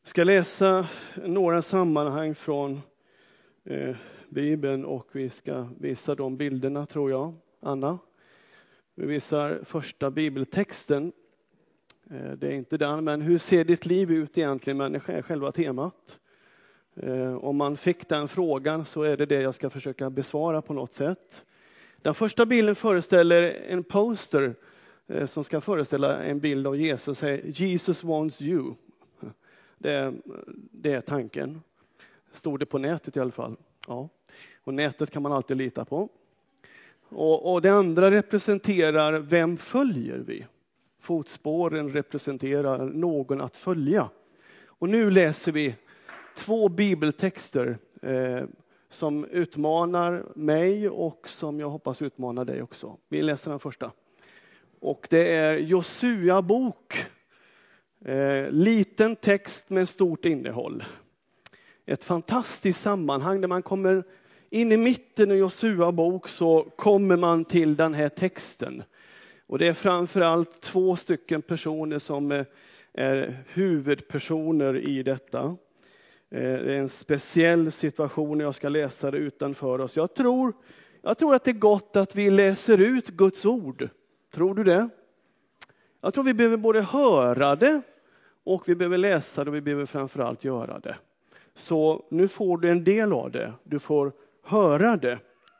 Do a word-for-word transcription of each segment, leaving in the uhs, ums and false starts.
Jag ska läsa några sammanhang från eh, Bibeln och vi ska visa de bilderna, tror jag. Anna, vi visar första bibeltexten. Eh, det är inte den, men hur ser ditt liv ut egentligen, människa, är själva temat. Eh, om man fick den frågan så är det det jag ska försöka besvara på något sätt. Den första bilden föreställer en poster eh, som ska föreställa en bild av Jesus. Säger, Jesus wants you. Det, det är tanken. Stod det på nätet i alla fall. Ja. Och nätet kan man alltid lita på. Och, och det andra representerar vem följer vi? Fotspåren representerar någon att följa. Och nu läser vi två bibeltexter eh, som utmanar mig och som jag hoppas utmanar dig också. Vi läser den första. Och det är Josua bok. Eh, liten text med stort innehåll. Ett fantastiskt sammanhang där man kommer in i mitten av Josua bok, så kommer man till den här texten. Och det är framförallt två stycken personer som är huvudpersoner i detta. Eh, det är en speciell situation, jag ska läsa det utanför oss. Jag tror, jag tror att det är gott att vi läser ut Guds ord. Tror du det? Jag tror vi behöver både höra det och vi behöver läsa det och vi behöver framförallt göra det. Så nu får du en del av det. Du får höra det.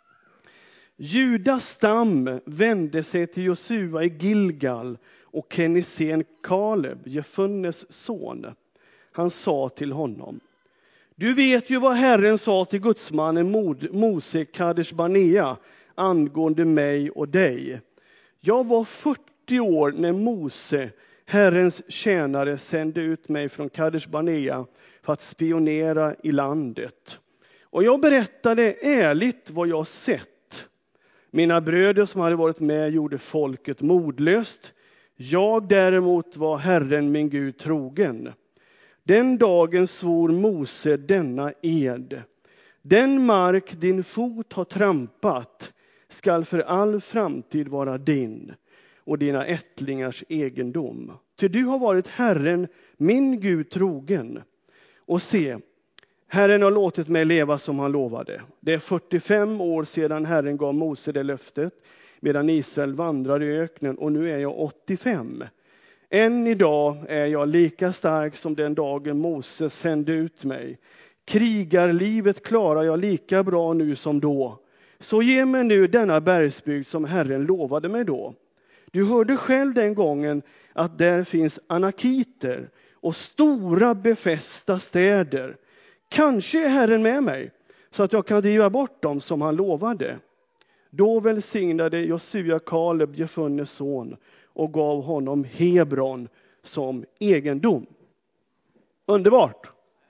Judas stam vände sig till Josua i Gilgal och Kenisen Kaleb, Jefunnes son. Han sa till honom: du vet ju vad Herren sa till gudsmannen Mose Kadesh Barnea angående mig och dig. Jag var fyrtio år när Mose, Herrens tjänare, sände ut mig från Kadesh Barnea för att spionera i landet. Och jag berättade ärligt vad jag sett. Mina bröder som hade varit med gjorde folket modlöst. Jag däremot var Herren min Gud trogen. Den dagen svor Mose denna ed: den mark din fot har trampat skall för all framtid vara din och dina ättlingars egendom. Ty du har varit Herren min Gud trogen. Och se, Herren har låtit mig leva som han lovade. Det är fyrtiofem år sedan Herren gav Mose det löftet, medan Israel vandrar i öknen, och nu är jag åttiofem. Än idag är jag lika stark som den dagen Mose sände ut mig. Krigarlivet klarar jag lika bra nu som då. Så ge mig nu denna bergsbygd som Herren lovade mig då. Du hörde själv den gången att där finns anakiter och stora befästa städer. Kanske är Herren med mig så att jag kan driva bort dem som han lovade. Då välsignade Josua Kaleb, Jefunnes son, och gav honom Hebron som egendom. Underbart!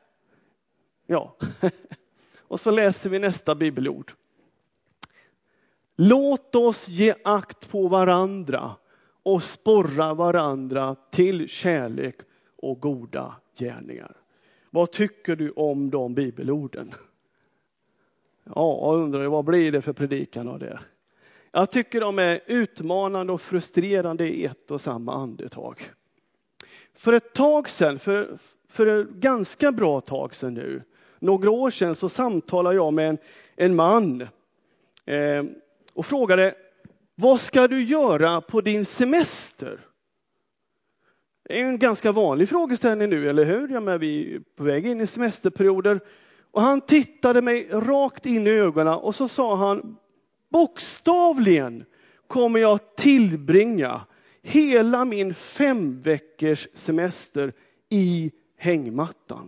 Ja, och så läser vi nästa bibelord. Låt oss ge akt på varandra och sporra varandra till kärlek och goda gärningar. Vad tycker du om de bibelorden? Ja, jag undrar vad blir det för predikan av det? Jag tycker de är utmanande och frustrerande i ett och samma andetag. För ett tag sedan, för, för ett ganska bra tag sedan nu, några år sedan, så samtalade jag med en, en man eh, och frågade: vad ska du göra på din semester? Det är en ganska vanlig frågeställning nu, eller hur? Ja, men vi är på väg in i semesterperioder. Och han tittade mig rakt in i ögonen och så sa han: bokstavligen kommer jag tillbringa hela min fem veckors semester i hängmattan.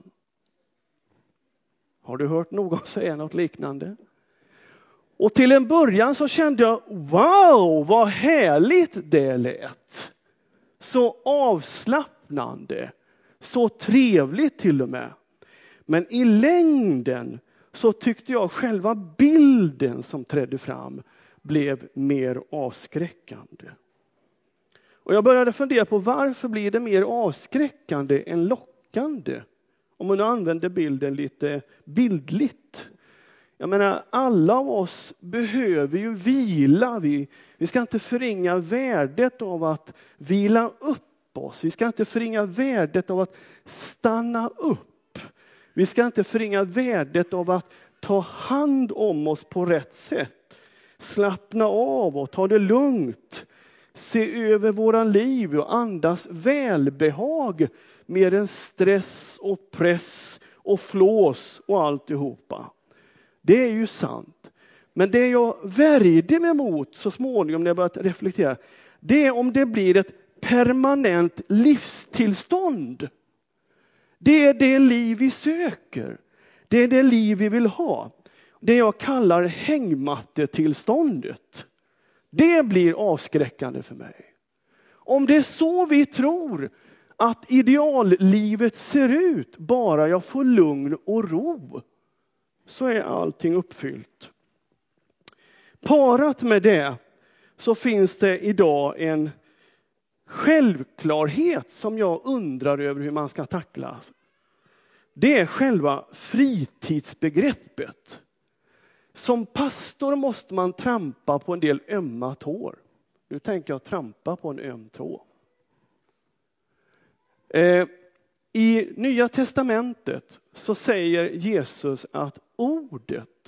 Har du hört någon säga något liknande? Och till en början så kände jag: wow, vad härligt det lät. Så avslappnande, så trevligt till och med. Men i längden så tyckte jag själva bilden som trädde fram blev mer avskräckande. Och jag började fundera på: varför blir det mer avskräckande än lockande? Om man använder bilden lite bildligt. Jag menar, alla av oss behöver ju vila. Vi, vi ska inte förringa värdet av att vila upp oss. Vi ska inte förringa värdet av att stanna upp. Vi ska inte förringa värdet av att ta hand om oss på rätt sätt. Slappna av och ta det lugnt. Se över våra liv och andas välbehag mer än stress och press och flås och alltihopa. Det är ju sant. Men det jag värjde mig mot så småningom när jag började reflektera, det är om det blir ett permanent livstillstånd. Det är det liv vi söker. Det är det liv vi vill ha. Det jag kallar hängmattetillståndet. Det blir avskräckande för mig. Om det är så vi tror att ideallivet ser ut, bara jag får lugn och ro, så är allting uppfyllt. Parat med det så finns det idag en självklarhet som jag undrar över hur man ska tackla. Det är själva fritidsbegreppet. Som pastor måste man trampa på en del ömma tår. Nu tänker jag trampa på en öm tå. Eh, I Nya testamentet så säger Jesus att ordet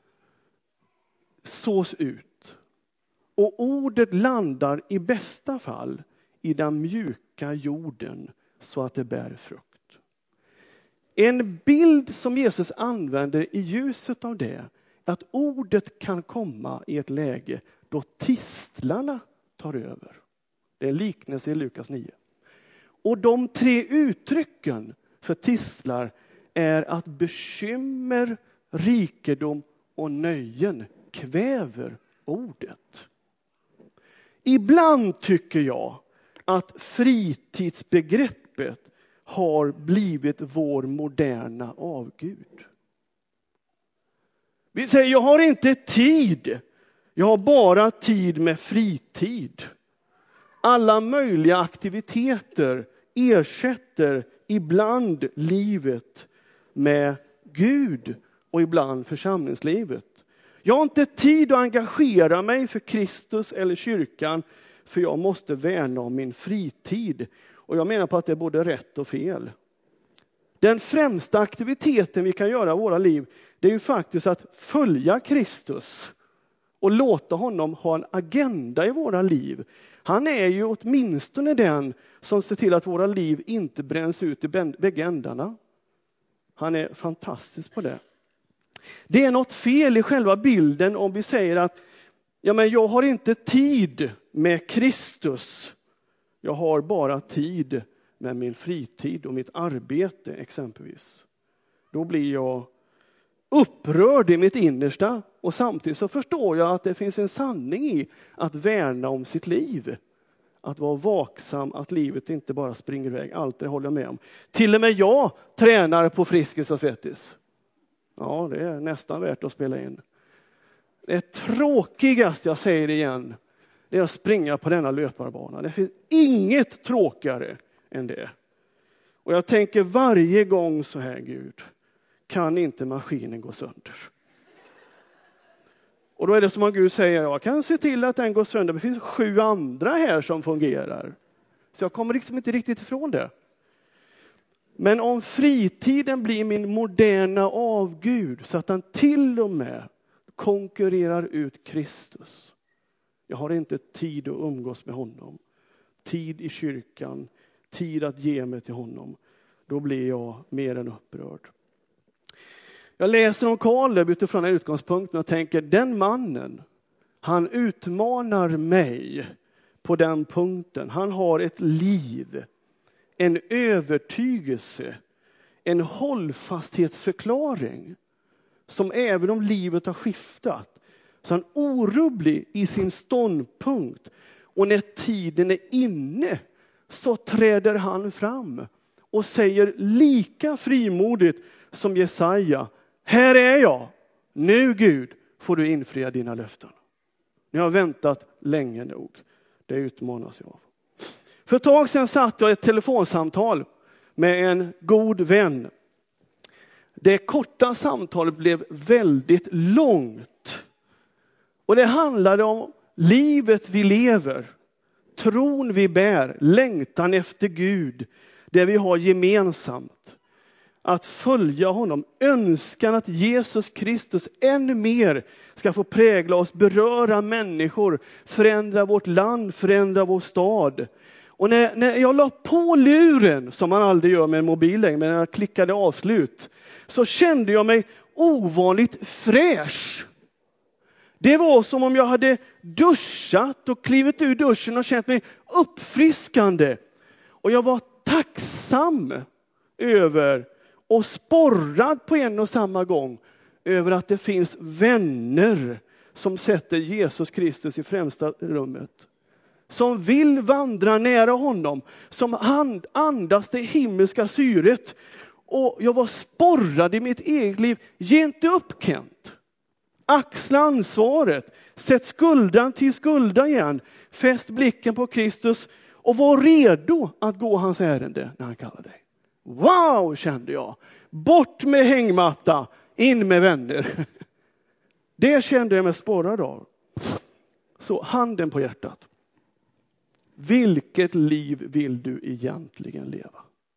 sås ut. Och ordet landar i bästa fall i den mjuka jorden så att det bär frukt. En bild som Jesus använder i ljuset av det, att ordet kan komma i ett läge då tistlarna tar över. Det är en liknelse i Lukas nio. Och de tre uttrycken för tistlar är att bekymmer, rikedom och nöjen kväver ordet. Ibland tycker jag att fritidsbegreppet har blivit vår moderna avgud. Vi säger, jag har inte tid. Jag har bara tid med fritid. Alla möjliga aktiviteter ersätter ibland livet med Gud och ibland församlingslivet. Jag har inte tid att engagera mig för Kristus eller kyrkan, för jag måste värna om min fritid. Och jag menar på att det är både rätt och fel. Den främsta aktiviteten vi kan göra i våra liv, det är ju faktiskt att följa Kristus och låta honom ha en agenda i våra liv. Han är ju åtminstone den som ser till att våra liv inte bränns ut i bägge ändarna. Han är fantastisk på det. Det är något fel i själva bilden om vi säger att ja, men jag har inte tid med Kristus. Jag har bara tid med min fritid och mitt arbete exempelvis. Då blir jag upprörd i mitt innersta och samtidigt så förstår jag att det finns en sanning i att värna om sitt liv. Att vara vaksam, att livet inte bara springer iväg. Allt det håller jag med om. Till och med jag tränar på Friskis och Svettis. Ja, det är nästan värt att spela in. Det tråkigast, jag säger det igen, det är att springa på denna löparbana. Det finns inget tråkigare än det. Och jag tänker varje gång så här, Gud, kan inte maskinen gå sönder? Och då är det som att Gud säger, jag kan se till att den går sönder. Det finns sju andra här som fungerar. Så jag kommer liksom inte riktigt ifrån det. Men om fritiden blir min moderna avgud så att den till och med konkurrerar ut Kristus. Jag har inte tid att umgås med honom. Tid i kyrkan. Tid att ge mig till honom. Då blir jag mer än upprörd. Jag läser om Kaleb utifrån den utgångspunkten och tänker, den mannen, han utmanar mig på den punkten. Han har ett liv, en övertygelse, en hållfasthetsförklaring som även om livet har skiftat, så han är orubblig i sin ståndpunkt. Och när tiden är inne så träder han fram och säger lika frimodigt som Jesaja, här är jag, nu Gud får du infria dina löften. Ni har väntat länge nog, det utmanas jag av. För ett tag sedan satt jag i ett telefonsamtal med en god vän. Det korta samtalet blev väldigt långt. Och det handlade om livet vi lever. tron vi bär, längtan efter Gud, det vi har gemensamt. Att följa honom, önskan att Jesus Kristus ännu mer ska få prägla oss, beröra människor, förändra vårt land, förändra vår stad. Och när, när jag la på luren, som man aldrig gör med en mobil längre, men när jag klickade avslut, så kände jag mig ovanligt fräsch. Det var som om jag hade duschat och klivit ur duschen och känt mig uppfriskande. Och jag var tacksam över och sporrad på en och samma gång över att det finns vänner som sätter Jesus Kristus i främsta rummet. Som vill vandra nära honom, som andas det himmelska syret. Och jag var sporrad i mitt eget liv. Ge inte upp, Kent. Axla ansvaret. Sätt skuldan till skuldan igen. Fäst blicken på Kristus och var redo att gå hans ärende när han kallar dig. Wow, kände jag. Bort med hängmatta, in med vänner. Det kände jag mig sporrad av. Så handen på hjärtat. Vilket liv vill du egentligen leva?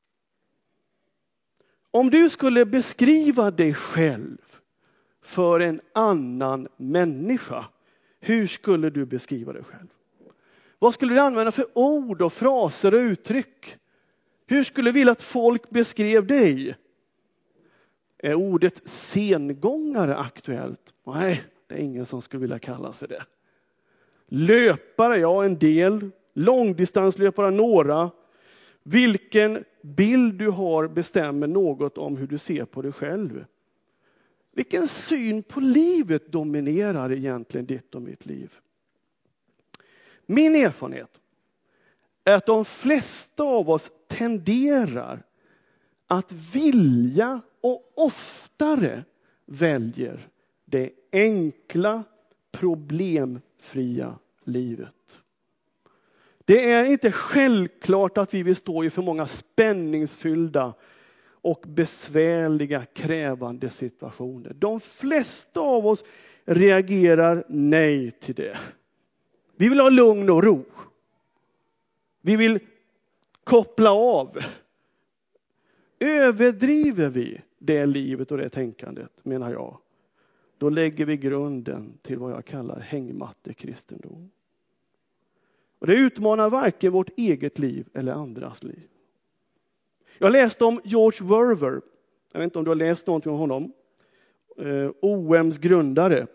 Om du skulle beskriva dig själv för en annan människa, hur skulle du beskriva dig själv? Vad skulle du använda för ord och fraser och uttryck? Hur skulle du vilja att folk beskrev dig? Är ordet sengångare aktuellt? Nej, det är ingen som skulle vilja kalla sig det. Löpare, ja, en del. Långdistanslöpare, några. Vilken bild du har bestämmer något om hur du ser på dig själv. Vilken syn på livet dominerar egentligen ditt och mitt liv? Min erfarenhet är att de flesta av oss tenderar att vilja och oftare väljer det enkla, problemfria livet. Det är inte självklart att vi vill stå i för många spänningsfyllda och besvärliga, krävande situationer. De flesta av oss reagerar nej till det. Vi vill ha lugn och ro. Vi vill koppla av. Överdriver vi det livet och det tänkandet, menar jag, då lägger vi grunden till vad jag kallar hängmattekristendom. Och det utmanar varken vårt eget liv eller andras liv. Jag läste om George Verwer. Jag vet inte om du har läst någonting om honom. O M:s grundare.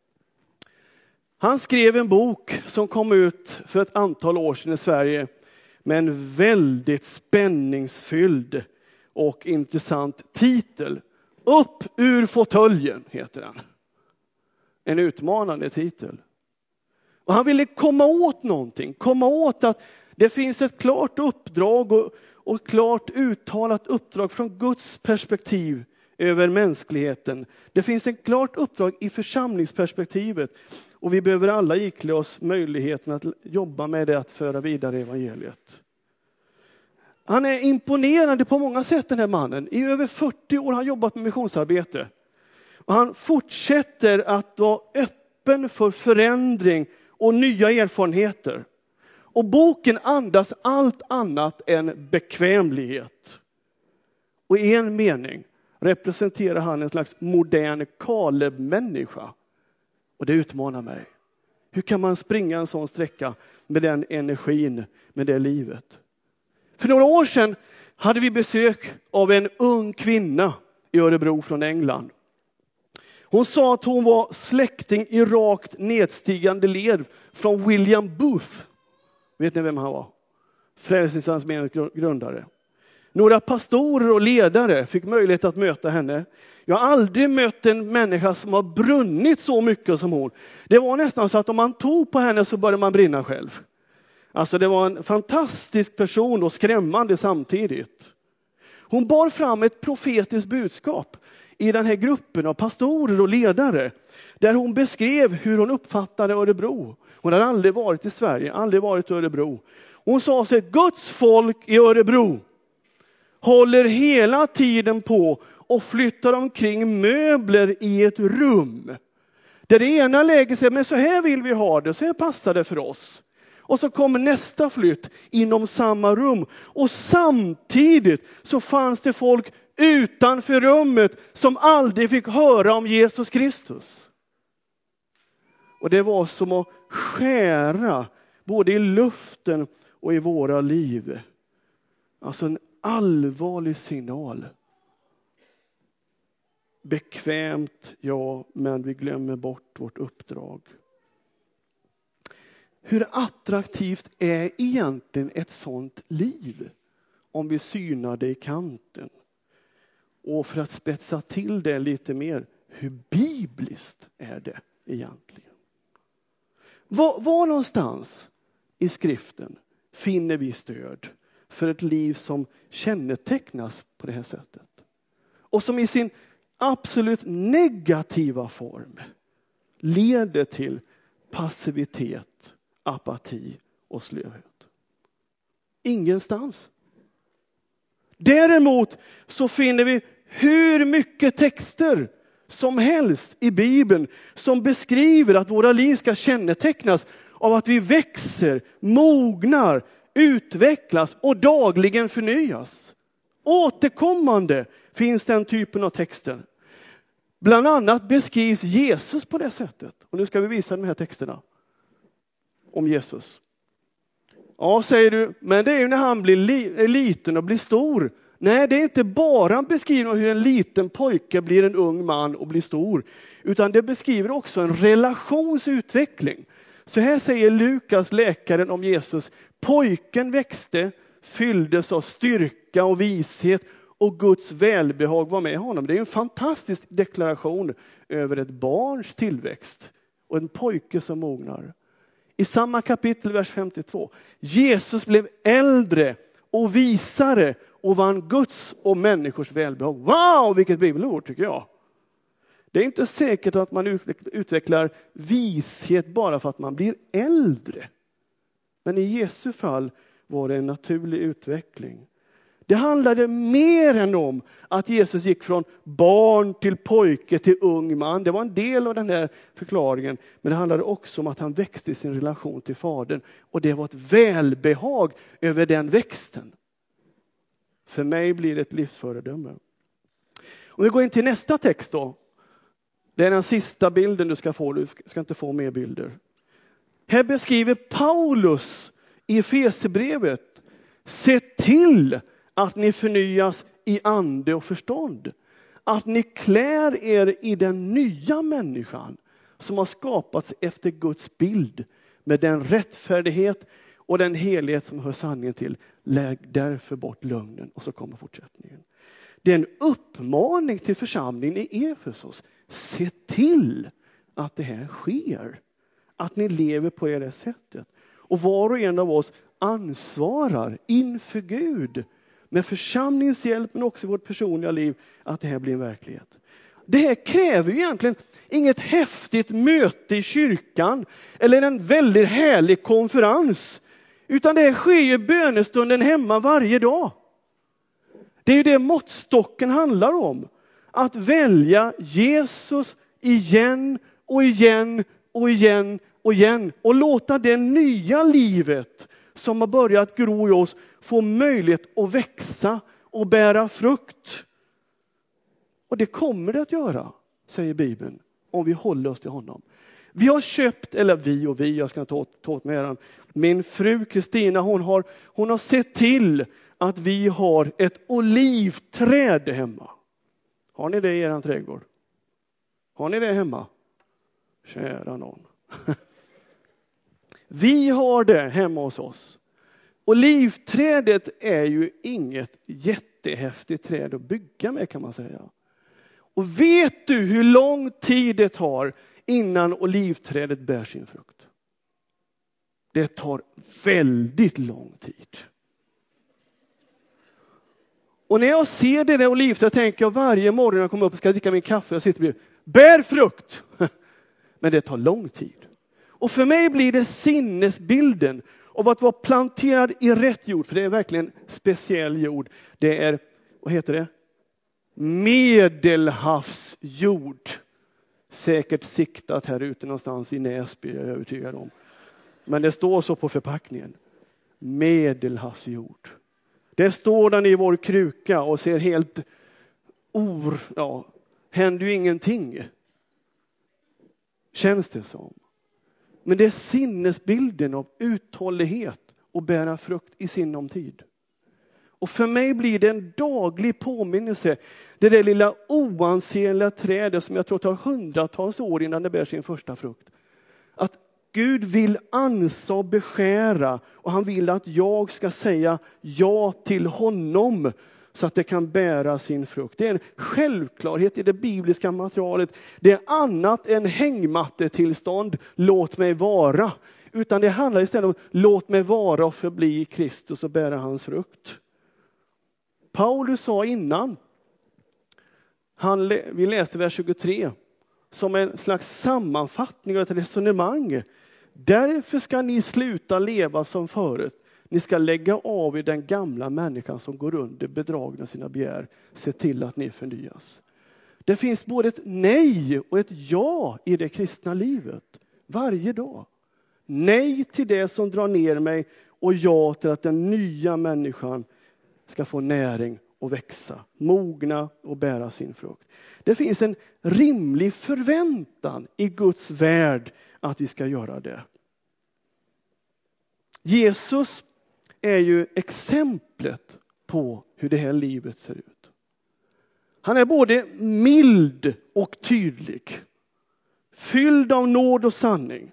Han skrev en bok som kom ut för ett antal år sedan i Sverige med en väldigt spänningsfylld och intressant titel. Upp ur fåtöljen heter den. En utmanande titel. Och han ville komma åt någonting. Komma åt att det finns ett klart uppdrag och, och klart uttalat uppdrag från Guds perspektiv över mänskligheten. Det finns ett klart uppdrag i församlingsperspektivet. Och vi behöver alla iklä oss möjligheten att jobba med det, att föra vidare evangeliet. Han är imponerande på många sätt, den här mannen. I över fyrtio år har han jobbat med missionsarbete. Och han fortsätter att vara öppen för förändring och nya erfarenheter. Och boken andas allt annat än bekvämlighet. Och i en mening representerar han en slags modern Kaleb-människa. Och det utmanar mig. Hur kan man springa en sån sträcka med den energin, med det livet? För några år sedan hade vi besök av en ung kvinna i Örebro från England. Hon sa att hon var släkting i rakt nedstigande led från William Booth. Vet ni vem han var? Frälsningsarméns grundare. Några pastorer och ledare fick möjlighet att möta henne. Jag har aldrig mött en människa som har brunnit så mycket som hon. Det var nästan så att om man tog på henne så började man brinna själv. Alltså det var en fantastisk person och skrämmande samtidigt. Hon bar fram ett profetiskt budskap i den här gruppen av pastorer och ledare. Där hon beskrev hur hon uppfattade Örebro. Hon hade aldrig varit i Sverige, aldrig varit i Örebro. Hon sa sig, Guds folk i Örebro håller hela tiden på och flyttar omkring möbler i ett rum. Där det ena läget säger, men så här vill vi ha det, så här passar det för oss. Och så kommer nästa flytt inom samma rum. Och samtidigt så fanns det folk utanför rummet som aldrig fick höra om Jesus Kristus. Och det var som att skära både i luften och i våra liv. Alltså en allvarlig signal. Bekvämt, ja, men vi glömmer bort vårt uppdrag. Hur attraktivt är egentligen ett sånt liv om vi synar det i kanten? Och för att spetsa till det lite mer, hur bibliskt är det egentligen? Var, var någonstans i skriften finner vi stöd för ett liv som kännetecknas på det här sättet? Och som i sin absolut negativa form leder till passivitet, apati och slöhet. Ingenstans. Däremot så finner vi hur mycket texter som helst i Bibeln som beskriver att våra liv ska kännetecknas av att vi växer, mognar, utvecklas och dagligen förnyas. Återkommande finns den typen av texter. Bland annat beskrivs Jesus på det sättet. Och nu ska vi visa de här texterna om Jesus. Ja, säger du, men det är ju när han blir li- liten och blir stor. Nej, det är inte bara en beskrivning av hur en liten pojke blir en ung man och blir stor. Utan det beskriver också en relationsutveckling. Så här säger Lukas, läkaren, om Jesus. Pojken växte, fylldes av styrka och vishet och Guds välbehag var med honom. Det är en fantastisk deklaration över ett barns tillväxt och en pojke som mognar. I samma kapitel, vers femtiotvå. Jesus blev äldre och visare och vann Guds och människors välbehag. Wow, vilket bibelord tycker jag. Det är inte säkert att man utvecklar vishet bara för att man blir äldre. Men i Jesu fall var det en naturlig utveckling. Det handlade mer än om att Jesus gick från barn till pojke till ung man. Det var en del av den här förklaringen. Men det handlade också om att han växte i sin relation till fadern. Och det var ett välbehag över den växten. För mig blir det ett livsföredöme. Om vi går in till nästa text då. Det är den sista bilden du ska få. Du ska inte få mer bilder. Här beskriver Paulus i Efesierbrevet: se till att ni förnyas i ande och förstånd. Att ni klär er i den nya människan som har skapats efter Guds bild. Med den rättfärdighet och den helhet som hör sanningen till. Lägg därför bort lögnen. Och så kommer fortsättningen. Det är en uppmaning till församlingen i Efesos. Se till att det här sker. Att ni lever på det sättet. Och var och en av oss ansvarar inför Gud med församlingens hjälp men också i vårt personliga liv att det här blir en verklighet. Det här kräver ju egentligen inget häftigt möte i kyrkan eller en väldigt härlig konferens. Utan det här sker ju bönestunden hemma varje dag. Det är ju det måttstocken handlar om. Att välja Jesus igen och igen och igen och igen. Och låta det nya livet som har börjat gro i oss få möjlighet att växa och bära frukt. Och det kommer det att göra, säger Bibeln, om vi håller oss till honom. Vi har köpt, eller vi och vi, jag ska ta, ta åt mig äran. Min fru Kristina, hon har, hon har sett till att vi har ett olivträd hemma. Har ni det i er trädgård? Har ni det hemma? Kära någon. Vi har det hemma hos oss. Olivträdet är ju inget jättehäftigt träd att bygga med, kan man säga. Och vet du hur lång tid det tar innan olivträdet bär sin frukt? Det tar väldigt lång tid. Och när jag ser det där olivträdet tänker jag varje morgon när jag kommer upp och ska dricka min kaffe och sitter bredvid. Bär frukt! Men det tar lång tid. Och för mig blir det sinnesbilden av att vara planterad i rätt jord. För det är verkligen speciell jord. Det är, vad heter det? Medelhavsjord. Säkert siktat här ute någonstans i Näsby, jag är övertygad om. Men det står så på förpackningen. Medelhavsjord. Det står den i vår kruka och ser helt or, ja, händer ju ingenting. Känns det som. Men det är sinnesbilden av uthållighet och bära frukt i sinom tid. Och för mig blir det en daglig påminnelse. Det där lilla oansenliga trädet som jag tror tar hundratals år innan det bär sin första frukt. Att Gud vill ansa och beskära och han vill att jag ska säga ja till honom så att det kan bära sin frukt. Det är en självklarhet i det bibliska materialet. Det är annat än hängmattetillstånd, låt mig vara. Utan det handlar istället om låt mig vara och förbli i Kristus och bära hans frukt. Paulus sa innan, han, vi läste vers tjugotre, som en slags sammanfattning av ett resonemang. Därför ska ni sluta leva som förut. Ni ska lägga av i den gamla människan som går under bedragna sina begär. Se till att ni förnyas. Det finns både ett nej och ett ja i det kristna livet. Varje dag. Nej till det som drar ner mig och ja till att den nya människan ska få näring och växa, mogna och bära sin frukt. Det finns en rimlig förväntan i Guds värld att vi ska göra det. Jesus är ju exemplet på hur det här livet ser ut. Han är både mild och tydlig. Fylld av nåd och sanning.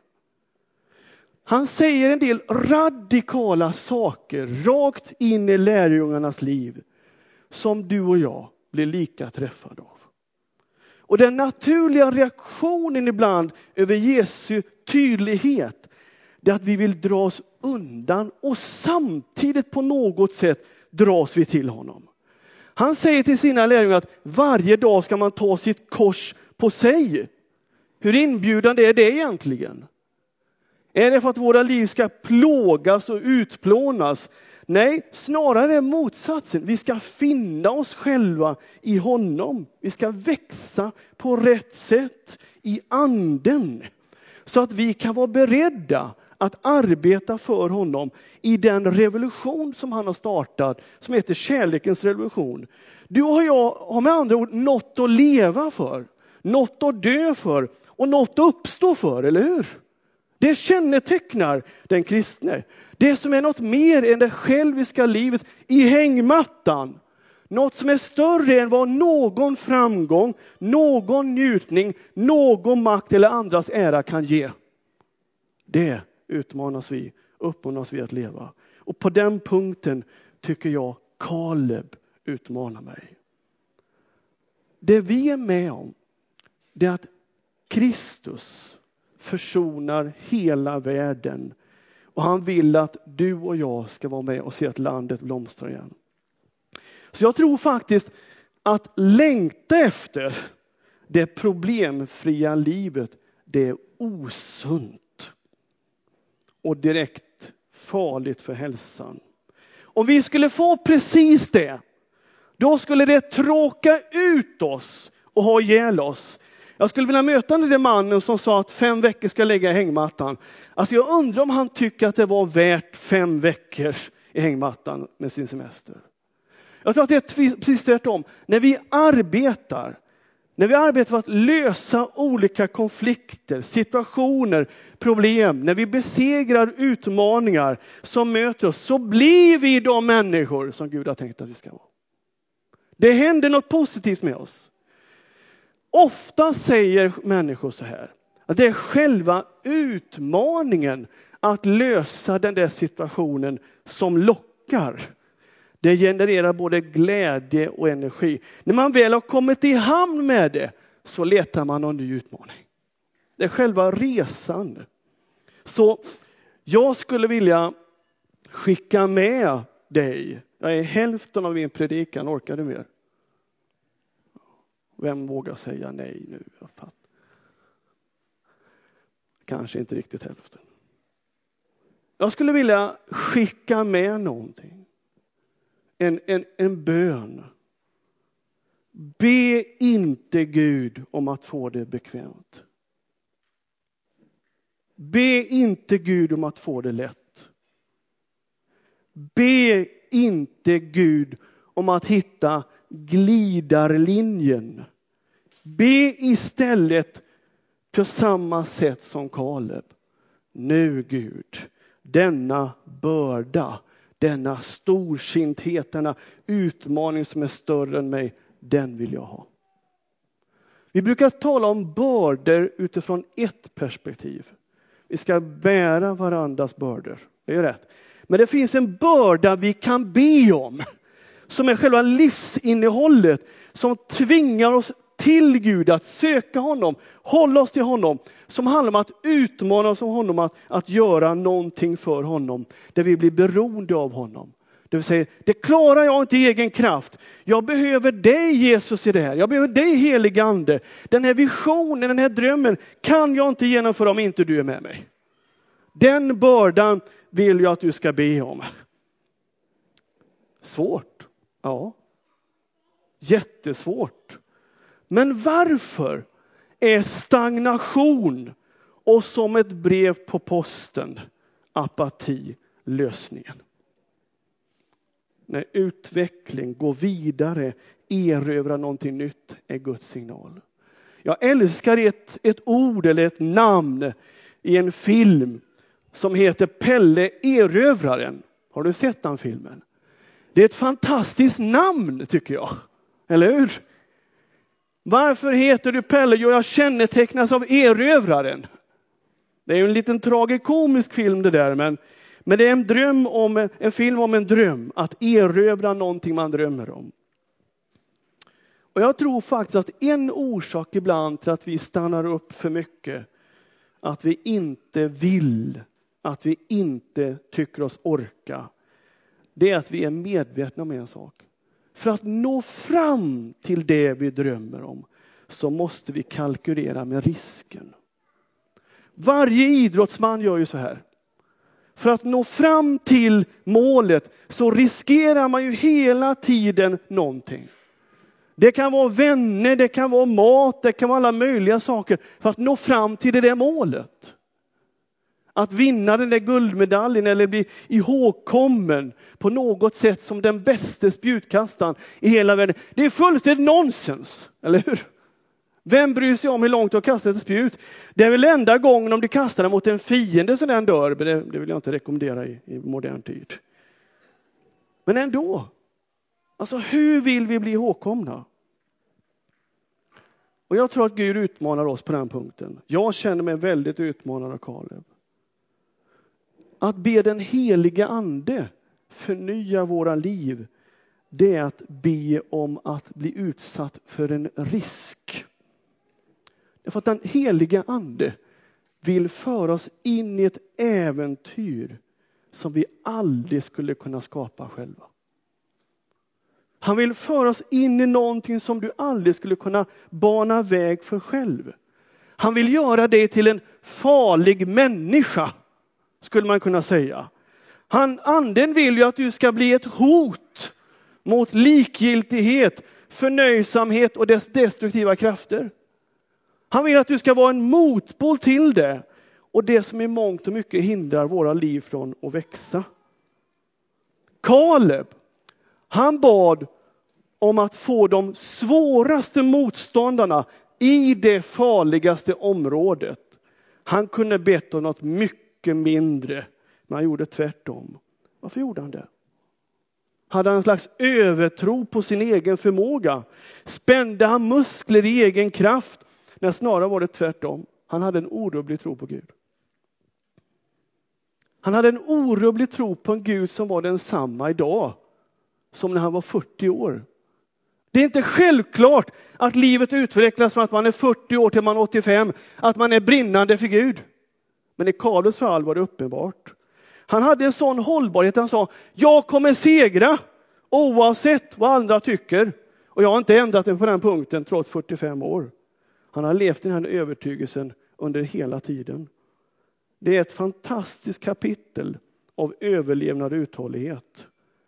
Han säger en del radikala saker rakt in i lärjungarnas liv som du och jag blir lika träffade av. Och den naturliga reaktionen ibland över Jesu tydlighet det är att vi vill dra oss undan och samtidigt på något sätt dras vi till honom. Han säger till sina lärjungar att varje dag ska man ta sitt kors på sig. Hur inbjudande är det egentligen? Är det för att våra liv ska plågas och utplånas? Nej, snarare motsatsen. Vi ska finna oss själva i honom. Vi ska växa på rätt sätt i anden. Så att vi kan vara beredda att arbeta för honom i den revolution som han har startat. Som heter kärlekens revolution. Du och jag har med andra ord något att leva för. Något att dö för. Och något att uppstå för, eller hur? Det kännetecknar den kristne. Det som är något mer än det själviska livet i hängmattan. Något som är större än vad någon framgång, någon njutning, någon makt eller andras ära kan ge. Det utmanas vi, uppmanas vi att leva. Och på den punkten tycker jag Kaleb utmanar mig. Det vi är med om, det är att Kristus försonar hela världen. Och han vill att du och jag ska vara med och se att landet blomstrar igen. Så jag tror faktiskt att längta efter det problemfria livet, det är osunt. Och direkt farligt för hälsan. Om vi skulle få precis det, då skulle det tråka ut oss och ha ihjäl oss. Jag skulle vilja möta den där mannen som sa att fem veckor ska lägga i hängmattan. Alltså jag undrar om han tycker att det var värt fem veckor i hängmattan med sin semester. Jag tror att det är precis tvärtom. När vi arbetar, när vi arbetar för att lösa olika konflikter, situationer, problem, när vi besegrar utmaningar som möter oss, så blir vi de människor som Gud har tänkt att vi ska vara. Det händer något positivt med oss. Ofta säger människor så här, att det är själva utmaningen att lösa den där situationen som lockar. Det genererar både glädje och energi. När man väl har kommit i hamn med det, så letar man en ny utmaning. Det är själva resan. Så jag skulle vilja skicka med dig, jag är hälften av min predikan, orkar du mer? Vem vågar säga nej nu? Jag fattar. Kanske inte riktigt hälften. Jag skulle vilja skicka med någonting. En, en, en bön. Be inte Gud om att få det bekvämt. Be inte Gud om att få det lätt. Be inte Gud om att hitta glidarlinjen. Be istället på samma sätt som Kaleb. Nu Gud, denna börda, denna storsinthet, denna utmaning som är större än mig, den vill jag ha. Vi brukar tala om bördor utifrån ett perspektiv. Vi ska bära varandras bördor. Det är rätt. Men det finns en börda vi kan be om. Som är själva livsinnehållet. Som tvingar oss till Gud att söka honom. Hålla oss till honom. Som handlar om att utmana oss om honom. Att, att göra någonting för honom. Där vi blir beroende av honom. Det vill säga, det klarar jag inte i egen kraft. Jag behöver dig Jesus i det här. Jag behöver dig helige ande. Den här visionen, den här drömmen kan jag inte genomföra om inte du är med mig. Den bördan vill jag att du ska be om. Svårt. Ja. Jättesvårt. Men varför är stagnation och som ett brev på posten apati lösningen? När utveckling går vidare, erövra någonting nytt är Guds signal. Jag älskar ett, ett ord eller ett namn i en film som heter Pelle Erövraren. Har du sett den filmen? Det är ett fantastiskt namn tycker jag. Eller hur? Varför heter du Pelle? Jo, jag kännetecknas av erövraren. Det är ju en liten tragikomisk film det där, men Men det är en dröm om en film om en dröm. Att erövra någonting man drömmer om. Och jag tror faktiskt att en orsak ibland till att vi stannar upp för mycket. Att vi inte vill. Att vi inte tycker oss orka. Det är att vi är medvetna om en sak. För att nå fram till det vi drömmer om. Så måste vi kalkylera med risken. Varje idrottsman gör ju så här. För att nå fram till målet så riskerar man ju hela tiden någonting. Det kan vara vänner, det kan vara mat, det kan vara alla möjliga saker för att nå fram till det där målet. Att vinna den där guldmedaljen eller bli ihågkommen på något sätt som den bästa spjutkastaren i hela världen. Det är fullständigt nonsens, eller hur? Vem bryr sig om hur långt du har kastat ett spjut? Det är väl enda gången om du kastar den mot en fiende så den dör. Det, det vill jag inte rekommendera i, i modern tid. Men ändå. Alltså hur vill vi bli ihågkomna? Och jag tror att Gud utmanar oss på den punkten. Jag känner mig väldigt utmanad av Kaleb. Att be den heliga ande förnya våra liv. Det är att be om att bli utsatt för en risk. För att den heliga ande vill föra oss in i ett äventyr som vi aldrig skulle kunna skapa själva. Han vill föra oss in i någonting som du aldrig skulle kunna bana väg för själv. Han vill göra dig till en farlig människa, skulle man kunna säga. Han, anden vill ju att du ska bli ett hot mot likgiltighet, förnöjsamhet och dess destruktiva krafter. Han vill att du ska vara en motpol till det. Och det som i mångt och mycket hindrar våra liv från att växa. Kaleb, han bad om att få de svåraste motståndarna i det farligaste området. Han kunde bett om något mycket mindre. Men han gjorde tvärtom. Varför gjorde han det? Hade han en slags övertro på sin egen förmåga? Spände han muskler i egen kraft? När snarare var det tvärtom. Han hade en orubblig tro på Gud. Han hade en orubblig tro på en Gud som var densamma idag. Som när han var fyrtio år. Det är inte självklart att livet utvecklas från att man är fyrtio år till man är åttiofem. Att man är brinnande för Gud. Men i Kalebs fall var det uppenbart. Han hade en sån hållbarhet. Han sa, jag kommer segra oavsett vad andra tycker. Och jag har inte ändrat det på den punkten trots fyrtiofem år. Han har levt i den här övertygelsen under hela tiden. Det är ett fantastiskt kapitel av överlevnad och uthållighet.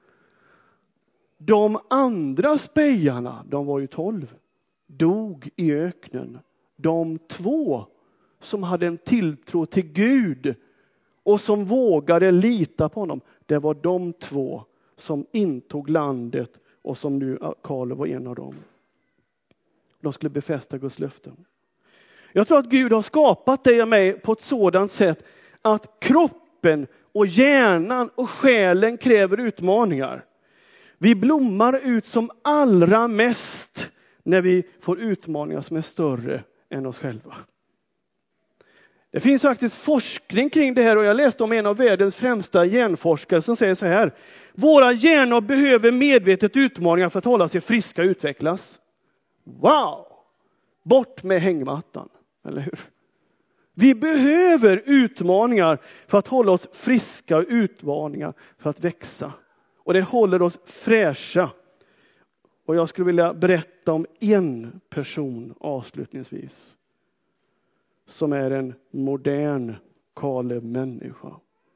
De andra spejarna, de var ju tolv, dog i öknen. De två som hade en tilltro till Gud och som vågade lita på honom, det var de två som intog landet och som nu Kaleb var en av dem. De skulle befästa Guds löften. Jag tror att Gud har skapat dig och mig på ett sådant sätt att kroppen och hjärnan och själen kräver utmaningar. Vi blommar ut som allra mest när vi får utmaningar som är större än oss själva. Det finns faktiskt forskning kring det här och jag läste om en av världens främsta hjärnforskare som säger så här: våra hjärnor behöver medvetet utmaningar för att hålla sig friska och utvecklas. Wow! Bort med hängmattan, eller hur? Vi behöver utmaningar för att hålla oss friska och utmaningar för att växa. Och det håller oss fräscha. Och jag skulle vilja berätta om en person avslutningsvis. Som är en modern Kaleb-människa.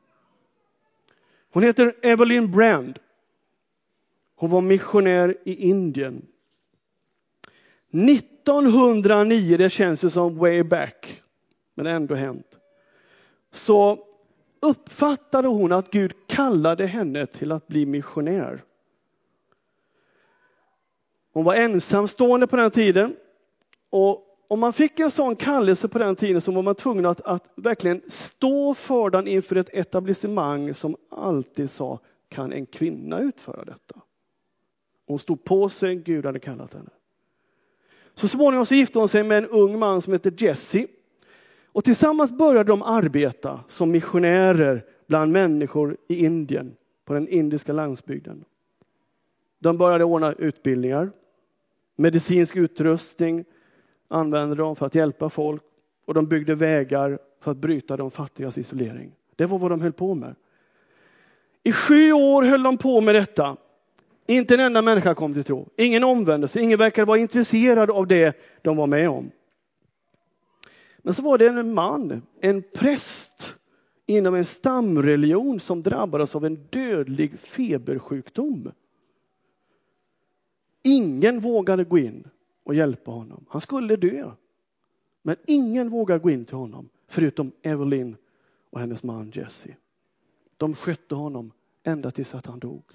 Hon heter Evelyn Brand. Hon var missionär i Indien. nittonhundranio, det känns ju som way back, men ändå hänt. Så uppfattade hon att Gud kallade henne till att bli missionär. Hon var ensamstående på den tiden. Och om man fick en sån kallelse på den tiden så var man tvungen att, att verkligen stå för den inför ett etablissemang som alltid sa, kan en kvinna utföra detta? Hon stod på sig, Gud hade kallat henne. Så småningom så gifte hon sig med en ung man som heter Jesse. Och tillsammans började de arbeta som missionärer bland människor i Indien, på den indiska landsbygden. De började ordna utbildningar, medicinsk utrustning använde de för att hjälpa folk och de byggde vägar för att bryta de fattigas isolering. Det var vad de höll på med. I sju år höll de på med detta. Inte en enda människa kom till tro. Ingen omvändelse. Ingen verkar vara intresserad av det de var med om. Men så var det en man, en präst inom en stamreligion som drabbades av en dödlig febersjukdom. Ingen vågade gå in och hjälpa honom. Han skulle dö. Men ingen vågade gå in till honom förutom Evelyn och hennes man Jesse. De skötte honom ända tills att han dog.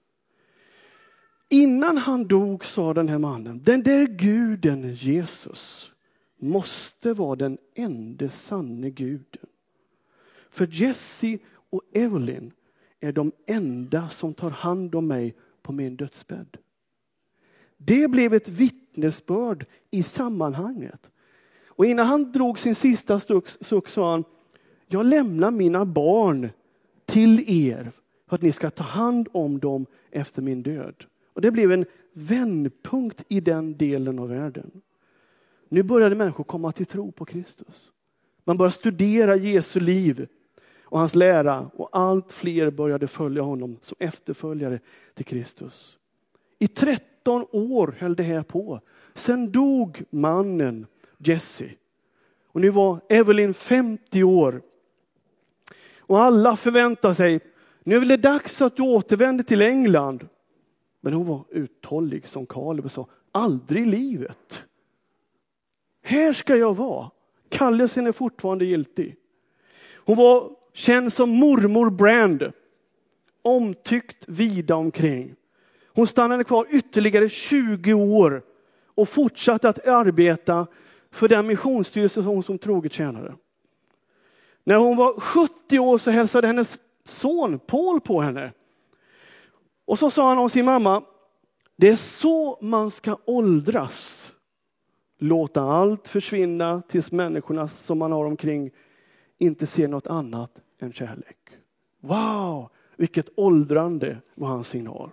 Innan han dog sa den här mannen, den där guden Jesus måste vara den enda sanne guden. För Jesse och Evelyn är de enda som tar hand om mig på min dödsbädd. Det blev ett vittnesbörd i sammanhanget. Och innan han drog sin sista suck sa han, jag lämnar mina barn till er för att ni ska ta hand om dem efter min död. Och det blev en vändpunkt i den delen av världen. Nu började människor komma till tro på Kristus. Man började studera Jesu liv och hans lära och allt fler började följa honom som efterföljare till Kristus. I tretton år höll det här på. Sen dog mannen Jesse. Och nu var Evelyn femtio år. Och alla förväntar sig, nu är det dags att du återvänder till England. Men hon var uthållig som Kaleb och sa, aldrig i livet. Här ska jag vara. Kallelsen är fortfarande giltig. Hon var känd som mormor Brand. Omtyckt vida omkring. Hon stannade kvar ytterligare tjugo år och fortsatte att arbeta för den missionsstyrelse som hon som troget tjänade. När hon var sjuttio år så hälsade hennes son Paul på henne. Och så sa han om sin mamma, det är så man ska åldras. Låta allt försvinna tills människorna som man har omkring inte ser något annat än kärlek. Wow, vilket åldrande var hans signal.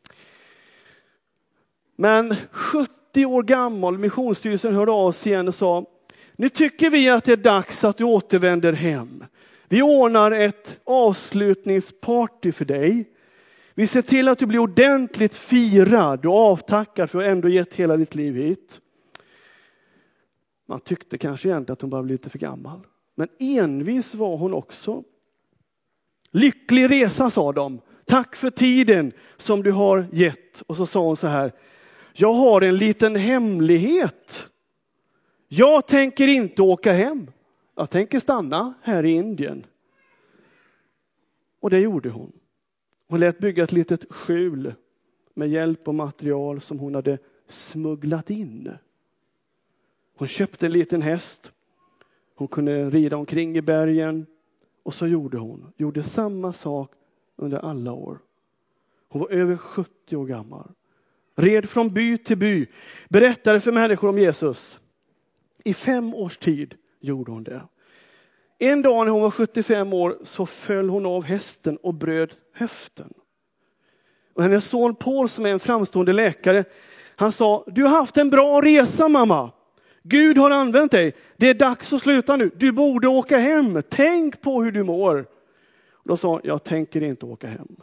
Men sjuttio år gammal, missionsstyrelsen hörde av sig igen och sa, nu tycker vi att det är dags att du återvänder hem. Vi ordnar ett avslutningsparty för dig. Vi ser till att du blir ordentligt firad och avtackad för att ändå gett hela ditt liv hit. Man tyckte kanske egentligen att hon bara blev lite för gammal. Men envis var hon också. Lycklig resa, sa de. Tack för tiden som du har gett. Och så sa hon så här. Jag har en liten hemlighet. Jag tänker inte åka hem. jag tänker stanna här i Indien. Och det gjorde hon. Hon lät bygga ett litet skjul med hjälp och material som hon hade smugglat in. Hon köpte en liten häst. Hon kunde rida omkring i bergen. Och så gjorde hon. Gjorde samma sak under alla år. Hon var över sjuttio år gammal. Red från by till by. Berättade för människor om Jesus. I fem års tid gjorde hon det. En dag när hon var sjuttiofem år så föll hon av hästen och bröt höften. Och hennes son Paul, som är en framstående läkare, han sa: du har haft en bra resa, mamma. Gud har använt dig. Det är dags att sluta nu. Du borde åka hem. Tänk på hur du mår. Och då sa hon: jag tänker inte åka hem.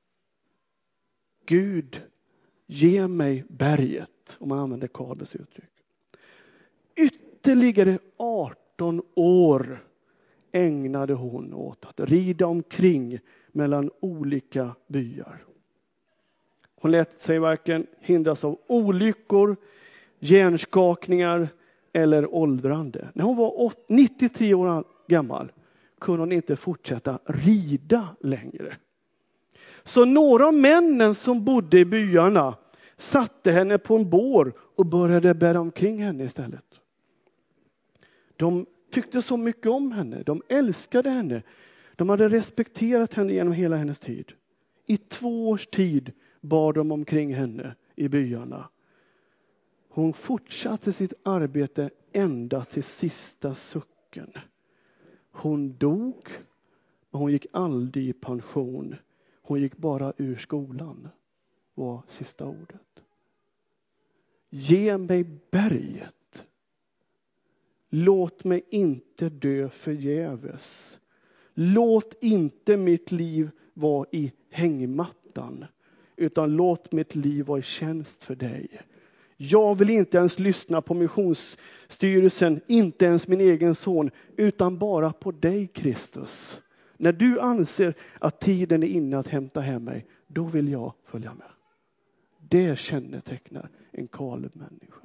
Gud, ge mig berget, om man använder Kalbes uttryck. Ytterligare arton år ägnade hon åt att rida omkring mellan olika byar. Hon lät sig varken hindras av olyckor, hjärnskakningar eller åldrande. När hon var nittiotre år gammal kunde hon inte fortsätta rida längre. Så några av männen som bodde i byarna satte henne på en bår och började bära omkring henne istället. De tyckte så mycket om henne. De älskade henne. De hade respekterat henne genom hela hennes tid. I två års tid bar de omkring henne i byarna. Hon fortsatte sitt arbete ända till sista sucken. Hon dog, men hon gick aldrig i pension. Hon gick bara ur skolan, var sista ordet. Ge mig berget. Låt mig inte dö förgäves. Låt inte mitt liv vara i hängmattan, utan låt mitt liv vara i tjänst för dig. Jag vill inte ens lyssna på missionsstyrelsen, inte ens min egen son, utan bara på dig, Kristus. När du anser att tiden är inne att hämta hem mig, då vill jag följa med. Det kännetecknar en Kaleb-människa.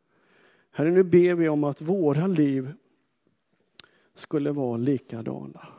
Herre, nu ber vi om att våra liv skulle vara likadana.